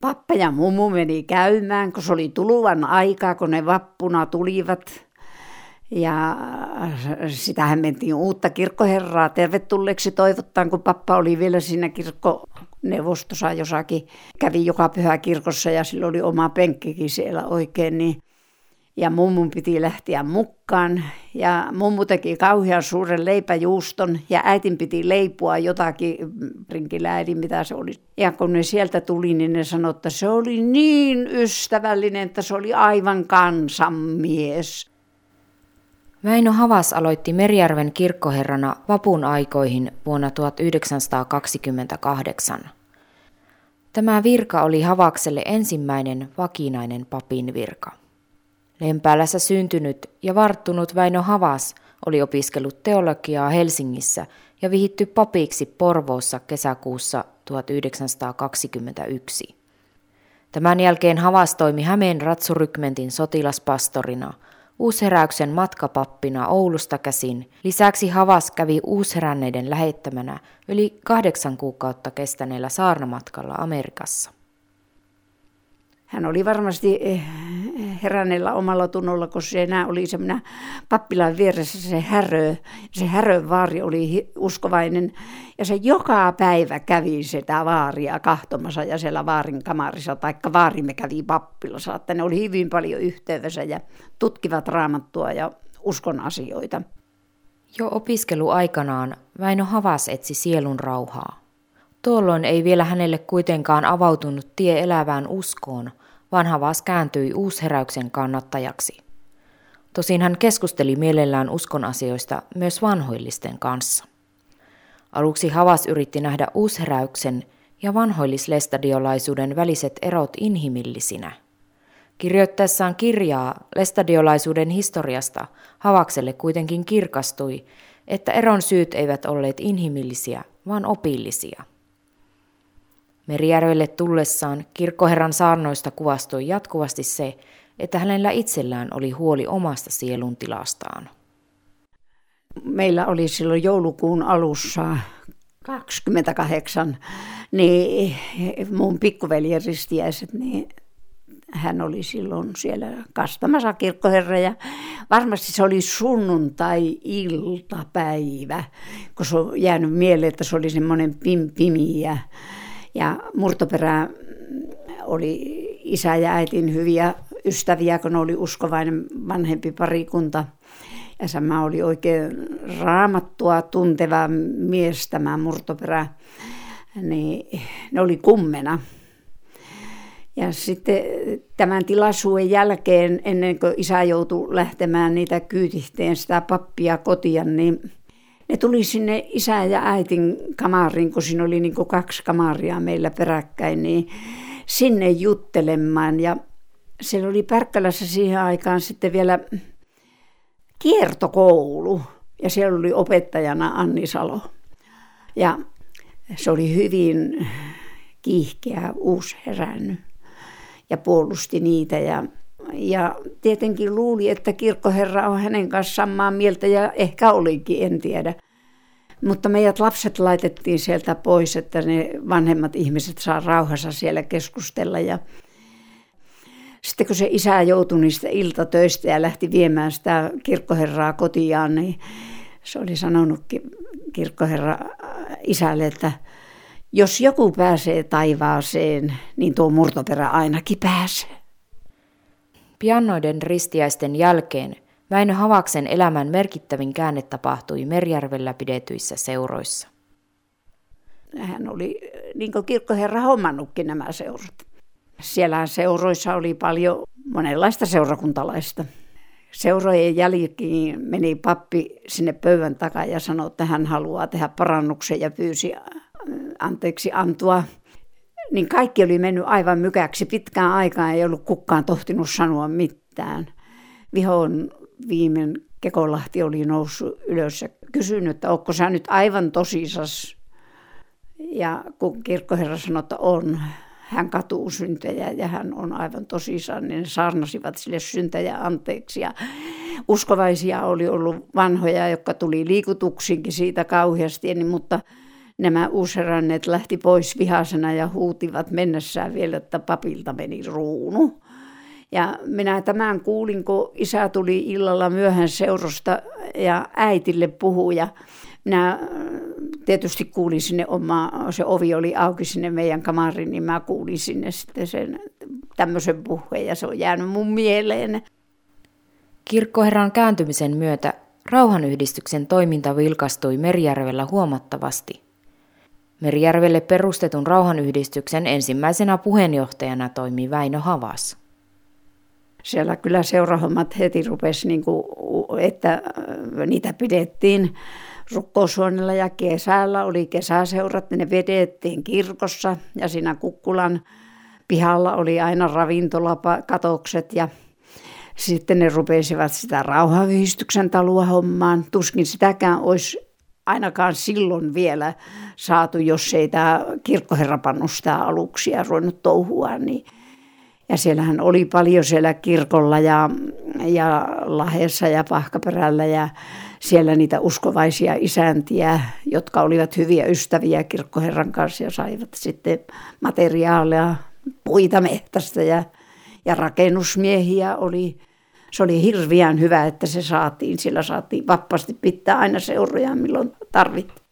pappa ja mummu meni käymään, kun se oli tuluvan aikaa, kun ne vappuna tulivat. Ja sitähän mentiin uutta kirkkoherraa tervetulleeksi toivottaan, kun pappa oli vielä siinä kirkkoneuvostossa jossakin. Kävi joka pyhä kirkossa ja sillä oli oma penkkikin siellä oikein. Niin. Ja mummun piti lähteä mukaan. Ja mummu teki kauhean suuren leipäjuuston ja äitin piti leipua jotakin rinkiläidin, mitä se oli. Ja kun ne sieltä tuli, niin ne sanoi, että se oli niin ystävällinen, että se oli aivan kansanmies. Väinö Havas aloitti Merijärven kirkkoherrana vapun aikoihin vuonna 1928. Tämä virka oli Havakselle ensimmäinen vakinainen papin virka. Lempäälässä syntynyt ja varttunut Väinö Havas oli opiskellut teologiaa Helsingissä ja vihitty papiksi Porvoossa kesäkuussa 1921. Tämän jälkeen Havas toimi Hämeen ratsurykmentin sotilaspastorina, Uusheräyksen matkapappina Oulusta käsin. Lisäksi Havas kävi uusheränneiden lähettämänä yli 8 kuukautta kestäneellä saarnamatkalla Amerikassa. Hän oli varmasti heränneellä omalla tunnolla, kun se enää oli semmoinen pappilan vieressä se Härö. Se Härön vaari oli uskovainen ja se joka päivä kävi sitä vaaria kahtomassa ja siellä vaarin kamarissa, taikka vaarimme kävi pappilassa. Että ne oli hyvin paljon yhteydessä ja tutkivat raamattua ja uskon asioita. Jo opiskeluaikanaan Väinö Havas etsi sielun rauhaa. Tuolloin ei vielä hänelle kuitenkaan avautunut tie elävään uskoon, vaan Havas kääntyi uusheräyksen kannattajaksi. Tosin hän keskusteli mielellään uskon asioista myös vanhoillisten kanssa. Aluksi Havas yritti nähdä uusheräyksen ja vanhoillislestadiolaisuuden väliset erot inhimillisinä. Kirjoittaessaan kirjaa lestadiolaisuuden historiasta Havakselle kuitenkin kirkastui, että eron syyt eivät olleet inhimillisiä, vaan opillisia. Merijärvelle tullessaan kirkkoherran saarnoista kuvastui jatkuvasti se, että hänellä itsellään oli huoli omasta sieluntilastaan. Meillä oli silloin joulukuun alussa 28, niin mun pikkuveljen ristiäiset, niin hän oli silloin siellä kastamassa kirkkoherra ja varmasti se oli sunnuntai-iltapäivä, kun se on jäänyt mieleen, että se oli semmoinen pimiä. Ja Murtoperä oli isä ja äitin hyviä ystäviä, kun ne oli uskovainen vanhempi parikunta. Ja sama oli oikein raamattua tunteva mies tämä Murtoperä, niin ne oli kummena. Ja sitten tämän tilaisuuden jälkeen, ennen kuin isä joutui lähtemään niitä kyytihteen sitä pappia kotia, niin ne tuli sinne isän ja äitin kamariin, kun siinä oli niin kuin 2 kamaria meillä peräkkäin, niin sinne juttelemaan. Ja siellä oli Pärkkälässä siihen aikaan sitten vielä kiertokoulu, ja siellä oli opettajana Anni Salo. Ja se oli hyvin kiihkeä uusherännyt ja puolusti niitä ja tietenkin luuli, että kirkkoherra on hänen kanssaan samaa mieltä ja ehkä olikin, en tiedä. Mutta meidät lapset laitettiin sieltä pois, että ne vanhemmat ihmiset saa rauhassa siellä keskustella. Ja sitten kun se isä joutui niistä iltatöistä ja lähti viemään sitä kirkkoherraa kotiaan, niin se oli sanonutkin kirkkoherra isälle, että jos joku pääsee taivaaseen, niin tuo Murtoperä ainakin pääsee. Piannoiden ristiäisten jälkeen Väinö Havaksen elämän merkittävin käänne tapahtui Merijärvellä pidetyissä seuroissa. Hän oli niin kuin kirkkoherra hommannutkin nämä seurat. Siellä seuroissa oli paljon monenlaista seurakuntalaista. Seurojen jälkeen meni pappi sinne pöydän takaa ja sanoi, että hän haluaa tehdä parannuksen ja pyysi anteeksi antua. Niin kaikki oli mennyt aivan mykäksi. Pitkään aikaan ei ollut kukaan tohtinut sanoa mitään. Vihon viimein Kekolahti oli noussut ylös ja kysynyt, että onko sä nyt aivan tosissas. Ja kun kirkkoherra sanoi, että on, hän katuu syntejä ja hän on aivan tosissaan, niin ne saarnasivat sille syntejä anteeksi. Ja uskovaisia oli ollut vanhoja, jotka tuli liikutuksiinkin siitä kauheasti, mutta nämä uusheränneet lähti pois vihasena ja huutivat mennessään vielä, että papilta meni kruunu. Ja minä tämän kuulin, kun isä tuli illalla myöhään seurosta ja äitille puhui. Ja minä tietysti kuulin sinne se ovi oli auki sinne meidän kamariin, niin mä kuulin sinne sitten sen tämmöisen puheen ja se on jäänyt mun mieleen. Kirkkoherran kääntymisen myötä Rauhanyhdistyksen toiminta vilkastui Merijärvellä huomattavasti. Merijärvelle perustetun Rauhanyhdistyksen ensimmäisenä puheenjohtajana toimi Väinö Havas. Siellä kyllä seurahommat heti rupesi, että niitä pidettiin rukkoushuoneella ja kesällä oli kesäseurat, ne vedettiin kirkossa ja siinä Kukkulan pihalla oli aina ravintolakatokset ja sitten ne rupesivat sitä Rauhanyhdistyksen taloa hommaan. Tuskin sitäkään olisi ainakaan silloin vielä saatu, jos ei tämä kirkkoherra pannut sitä aluksia ruvennut touhua. Niin. Ja siellähän oli paljon siellä kirkolla ja Lahdessa ja Pahkaperällä ja siellä niitä uskovaisia isäntiä, jotka olivat hyviä ystäviä kirkkoherran kanssa ja saivat sitten materiaalia puita metsästä ja rakennusmiehiä oli. Se oli hirveän hyvä, että se saatiin. Sillä saatiin vapaasti pitää aina seuroja, milloin tarvittiin.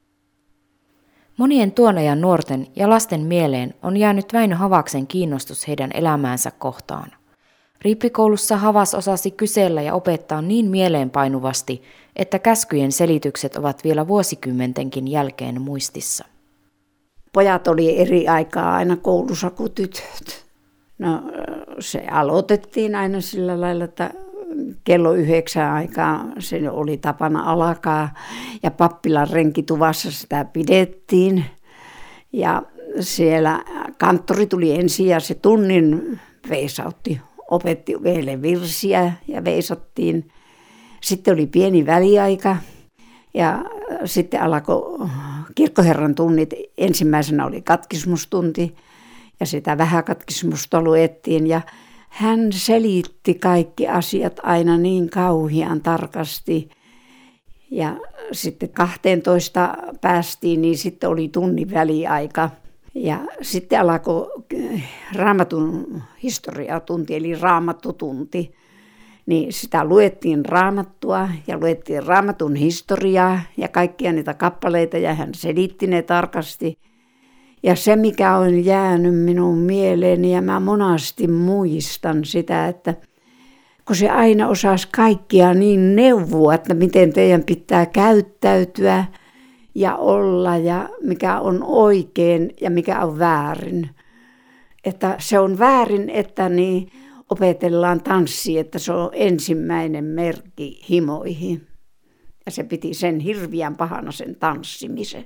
Monien tuon ajan nuorten ja lasten mieleen on jäänyt Väinö Havaksen kiinnostus heidän elämäänsä kohtaan. Rippikoulussa Havas osasi kysellä ja opettaa niin mieleenpainuvasti, että käskyjen selitykset ovat vielä vuosikymmentenkin jälkeen muistissa. Pojat oli eri aikaa aina koulussa kuin tytöt. No se aloitettiin aina sillä lailla, että kello 9 aikaa se oli tapana alkaa ja pappilan renkituvassa sitä pidettiin. Ja siellä kanttori tuli ensin ja se tunnin veisautti, opetti meille virsiä ja veisattiin. Sitten oli pieni väliaika ja sitten alkoi kirkkoherran tunnit. Ensimmäisenä oli katkismustunti ja sitä vähäkatkismusta luettiin ja hän selitti kaikki asiat aina niin kauhean tarkasti. Ja sitten 12 päästiin, niin sitten oli tunnin väliaika. Ja sitten alkoi raamatun historiatunti, eli raamattutunti. Niin sitä luettiin raamattua ja luettiin raamatun historiaa ja kaikkia niitä kappaleita ja hän selitti ne tarkasti. Ja se, mikä on jäänyt minun mieleeni ja mä monasti muistan sitä, että kun se aina osasi kaikkia niin neuvoa, että miten teidän pitää käyttäytyä ja olla ja mikä on oikein ja mikä on väärin. Että se on väärin, että niin opetellaan tanssia, että se on ensimmäinen merkki himoihin. Ja se piti sen hirveän pahana sen tanssimisen.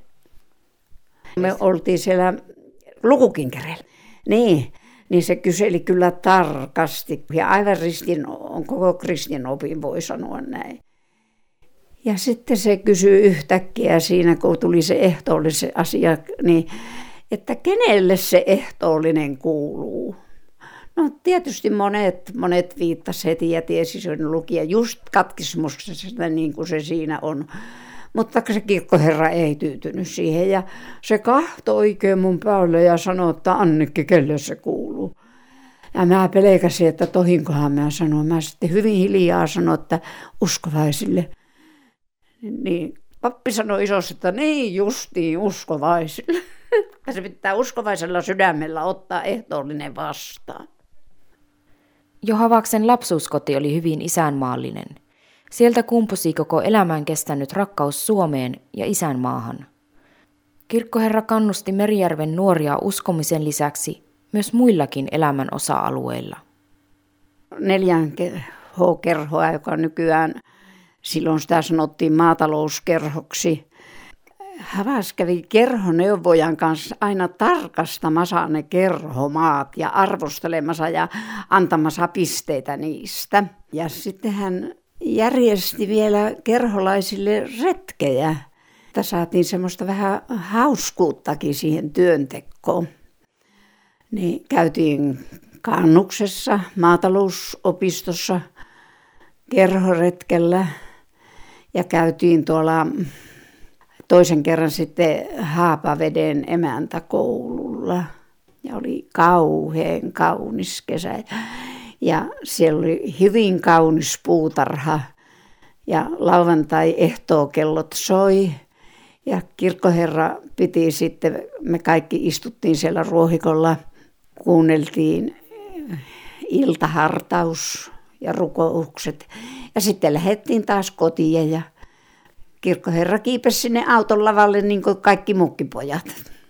Me oltiin siellä lukukinkereillä. Niin se kyseli kyllä tarkasti. Ja aivan koko kristin opin voi sanoa näin. Ja sitten se kysyi yhtäkkiä siinä, kun tuli se ehtoollinen asia, niin, että kenelle se ehtoollinen kuuluu? No tietysti monet viittasivat heti ja tiesi sen lukia just katkismuksesta niin kuin se siinä on. Mutta se kirkkoherra ei tyytynyt siihen ja se kahtoi oikein mun päälle ja sanoi, että Annikki, kelle se kuuluu. Ja mä pelkäsin, että tohinkohan mä sanoin. Mä sitten hyvin hiljaa sanoin, että uskovaisille. Niin pappi sanoi isosti, että niin justiin uskovaisille. Se pitää uskovaisella sydämellä ottaa ehtoollinen vastaan. Jo Havaksen lapsuuskoti oli hyvin isänmaallinen. Sieltä kumpusi koko elämän kestänyt rakkaus Suomeen ja isänmaahan. Kirkkoherra kannusti Merijärven nuoria uskomisen lisäksi myös muillakin elämän osa-alueilla. 4H-kerhoa, joka nykyään silloin sitä sanottiin maatalouskerhoksi. Havas kävi kerhoneuvojan kanssa aina tarkastamassa ne kerhomaat ja arvostelemassa ja antamassa pisteitä niistä. Ja sitten hän järjesti vielä kerholaisille retkejä, että saatiin semmoista vähän hauskuuttakin siihen työntekoon. Niin käytiin Kannuksessa, maatalousopistossa, kerhoretkellä ja käytiin tuolla toisen kerran sitten Haapaveden emäntäkoululla. Ja oli kauhean kaunis kesä. Ja siellä oli hyvin kaunis puutarha. Ja lauantai-ehtookellot soi. Ja kirkkoherra piti sitten, me kaikki istuttiin siellä ruohikolla, kuunneltiin iltahartaus ja rukoukset. Ja sitten lähdettiin taas kotiin ja kirkkoherra kiipesi sinne auton lavalle niin kuin kaikki muutkin pojat.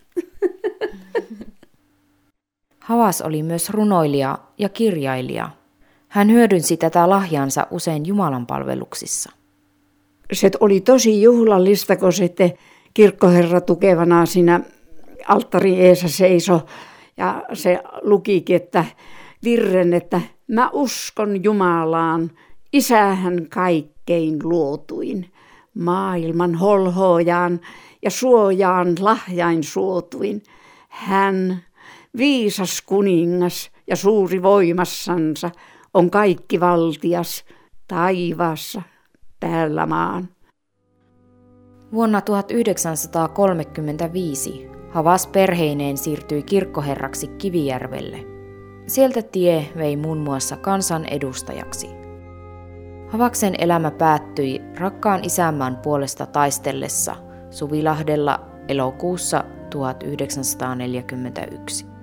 Havas oli myös runoilija ja kirjailija. Hän hyödynsi tätä lahjansa usein jumalanpalveluksissa. Se oli tosi juhlallista, kun sitten kirkkoherra tukevana siinä alttarin eessä seisoi ja se lukikin, että virren, että mä uskon Jumalaan, Isähän kaikkein luotuin, maailman holhoojaan ja suojaan lahjain suotuin. Hän, viisas kuningas ja suuri voimassansa, on kaikki valtias taivaassa päällä maan. Vuonna 1935 Havas perheineen siirtyi kirkkoherraksi Kivijärvelle. Sieltä tie vei muun muassa kansanedustajaksi. Havaksen elämä päättyi rakkaan isänmaan puolesta taistellessa Suvilahdella elokuussa 1941.